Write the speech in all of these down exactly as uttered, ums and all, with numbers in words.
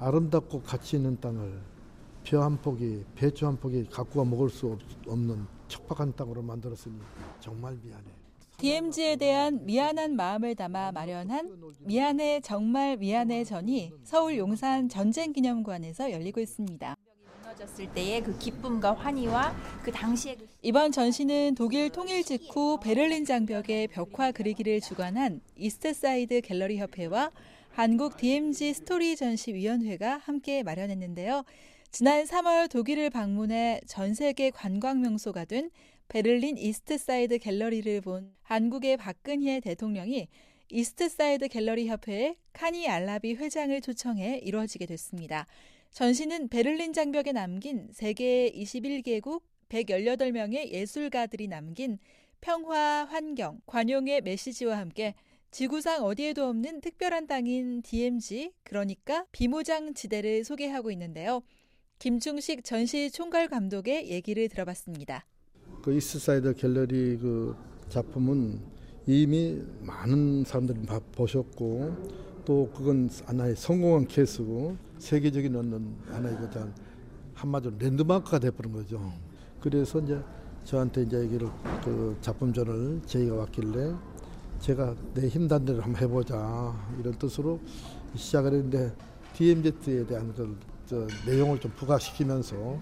아름답고 가치 있는 땅을 벼 한 포기, 배추 한 포기 갖고 먹을 수 없는 척박한 땅으로 만들었으니 정말 미안해. 디엠지에 대한 미안한 마음을 담아 마련한 미안해 정말 미안해 전이 서울 용산 전쟁기념관에서 열리고 있습니다. 무너졌을 때의 그 기쁨과 환희와 그 당시의 그... 이번 전시는 독일 통일 직후 베를린 장벽에 벽화 그리기를 주관한 이스트사이드 갤러리 협회와 한국 디엠지 스토리 전시위원회가 함께 마련했는데요. 지난 삼월 독일을 방문해 전 세계 관광 명소가 된 베를린 이스트사이드 갤러리를 본 한국의 박근혜 대통령이 이스트사이드 갤러리 협회에 카니 알라비 회장을 초청해 이루어지게 됐습니다. 전시는 베를린 장벽에 남긴 세계 이십일 개국 백십팔 명의 예술가들이 남긴 평화, 환경, 관용의 메시지와 함께 지구상 어디에도 없는 특별한 땅인 디엠지, 그러니까 비무장지대를 소개하고 있는데요. 김충식 전시 총괄 감독의 얘기를 들어봤습니다. 그 이스트사이드 갤러리 그 작품은 이미 많은 사람들이 보셨고 또 그건 하나의 성공한 케이스고 세계적인 어떤 하나의 그 한마디로 랜드마크가 돼버린 거죠. 그래서 이제 저한테 이제 여기를 그 작품전을 제의가 왔길래 제가 내 힘단 대로 한번 해보자 이런 뜻으로 시작을 했는데 디엠지에 대한 그 저 내용을 좀 부각시키면서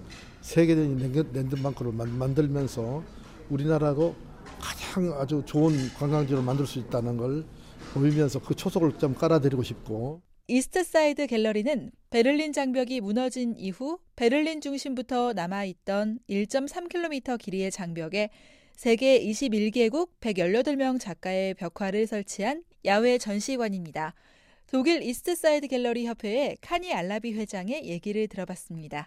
세계적인 랜드마크로 만들면서 우리나라로 가장 아주 좋은 관광지로 만들 수 있다는 걸 보이면서 그 초석을 좀 깔아드리고 싶고. 이스트사이드 갤러리는 베를린 장벽이 무너진 이후 베를린 중심부터 남아있던 일 점 삼 킬로미터 길이의 장벽에 세계 이십일 개국 백십팔 명 작가의 벽화를 설치한 야외 전시관입니다. 독일 이스트사이드 갤러리 협회의 카니 알라비 회장의 얘기를 들어봤습니다.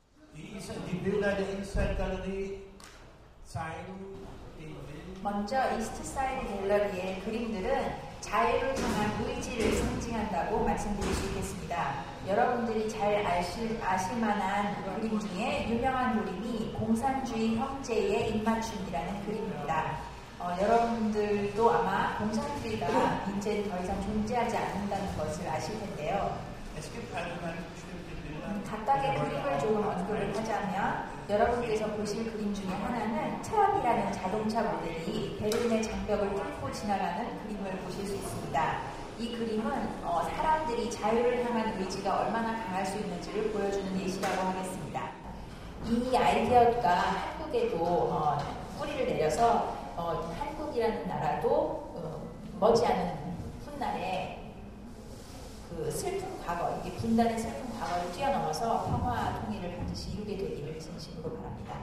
먼저 이스트사이드 갤러리의 그림들은 자유를 향한 의지를 상징한다고 말씀드릴 수 있겠습니다. 여러분들이 잘 아실, 아실 만한 그림 중에 유명한 그림이 공산주의 형제의 입맞춤이라는 그림입니다. 어, 여러분들도 아마 공산주의가 이제 더 이상 존재하지 않는다는 것을 아실 텐데요. 음, 각각의 그림을 조금 언급을 하자면 여러분께서 보실 그림 중에 하나는 트럼이라는 자동차 모델이 베를린의 장벽을 뚫고 지나가는 그림을 보실 수 있습니다. 이 그림은 어, 사람들이 자유를 향한 의지가 얼마나 강할 수 있는지를 보여주는 예시라고 하겠습니다. 이 아이디어가 한국에도 어, 뿌리를 내려서 어, 한국이라는 나라도 어, 머지않은 훗날에 그 슬픈 과거, 이게 분단의 슬픈 과거를 뛰어넘어서 평화 통일을 반드시 이루게 되기를 진심으로 바랍니다.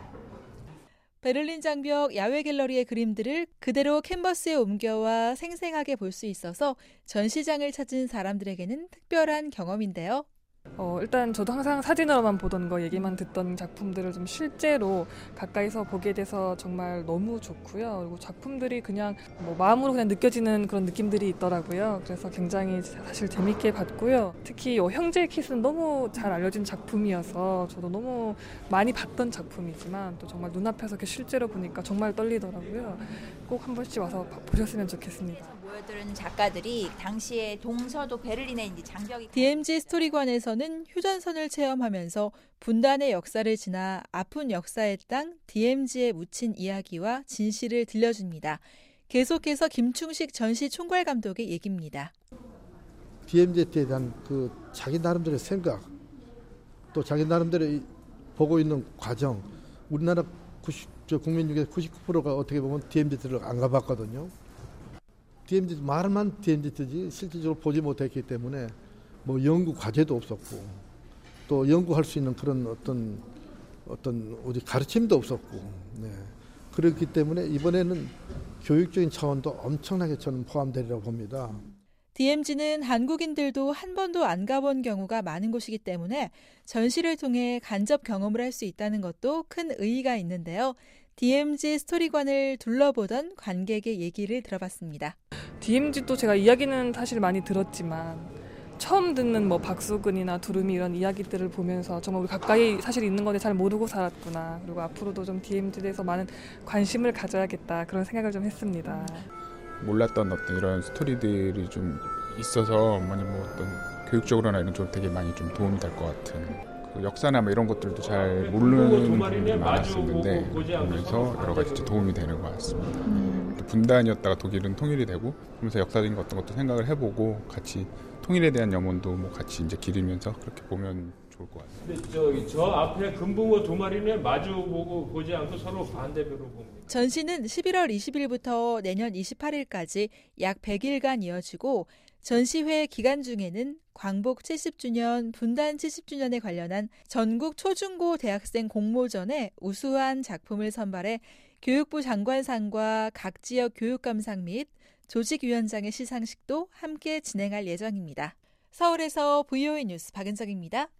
베를린 장벽 야외 갤러리의 그림들을 그대로 캔버스에 옮겨와 생생하게 볼 수 있어서 전시장을 찾은 사람들에게는 특별한 경험인데요. 어, 일단 저도 항상 사진으로만 보던 거, 얘기만 듣던 작품들을 좀 실제로 가까이서 보게 돼서 정말 너무 좋고요. 그리고 작품들이 그냥 뭐 마음으로 그냥 느껴지는 그런 느낌들이 있더라고요. 그래서 굉장히 사실 재밌게 봤고요. 특히 이 형제의 키스는 너무 잘 알려진 작품이어서 저도 너무 많이 봤던 작품이지만 또 정말 눈앞에서 이렇게 실제로 보니까 정말 떨리더라고요. 꼭 한 번씩 와서 보셨으면 좋겠습니다. 모여드는 작가들이 당시에 동서도 베를린의 이제 장벽이 디엠지 스토리관에서는 휴전선을 체험하면서 분단의 역사를 지나 아픈 역사의 땅 디엠지에 묻힌 이야기와 진실을 들려줍니다. 계속해서 김충식 전시 총괄 감독의 얘기입니다. 디엠지에 대한 그 자기 나름대로의 생각, 또 자기 나름대로 보고 있는 과정, 우리나라 구십, 저 국민 중에 구십구 퍼센트가 어떻게 보면 디엠지를 안 가봤거든요. 디엠지 말만 디엠지지 실질적으로 보지 못했기 때문에 뭐 연구 과제도 없었고 또 연구할 수 있는 그런 어떤 어떤 어디 가르침도 없었고, 네. 그렇기 때문에 이번에는 교육적인 차원도 엄청나게 저는 포함되리라고 봅니다. 디엠지는 한국인들도 한 번도 안 가본 경우가 많은 곳이기 때문에 전시를 통해 간접 경험을 할 수 있다는 것도 큰 의의가 있는데요. 디엠지 스토리관을 둘러보던 관객의 얘기를 들어봤습니다. 디엠지도 제가 이야기는 사실 많이 들었지만 처음 듣는 뭐 박수근이나 두루미 이런 이야기들을 보면서 정말 우리 가까이 사실 있는 건데 잘 모르고 살았구나. 그리고 앞으로도 좀 디엠지에 대해서 많은 관심을 가져야겠다, 그런 생각을 좀 했습니다. 몰랐던 어떤 이런 스토리들이 좀 있어서 많이 뭐 어떤 교육적으로나 이런 쪽으로 되게 많이 좀 도움이 될 것 같은 그 역사나 뭐 이런 것들도 잘 모르는 부분들이 많았었는데 보면서 여러 가지 도움이 되는 것 같습니다. 음. 분단이었다가 독일은 통일이 되고 그러면서 역사적인 어떤 것도 생각을 해보고 같이 통일에 대한 염원도 뭐 같이 이제 기리면서 그렇게 보면 좋을 것 같습니다. 근데 저기 저 앞에 금붕어 두 마리는 마주 보고 보지 않고 서로 반대표로 봅니다. 전시는 십일월 이십일부터 내년 이십팔일까지 약 백 일간 이어지고 전시회 기간 중에는 광복 칠십 주년, 분단 칠십 주년에 관련한 전국 초중고 대학생 공모전에 우수한 작품을 선발해 교육부 장관상과 각 지역 교육감상 및 조직위원장의 시상식도 함께 진행할 예정입니다. 서울에서 브이오에이 뉴스 박은정입니다.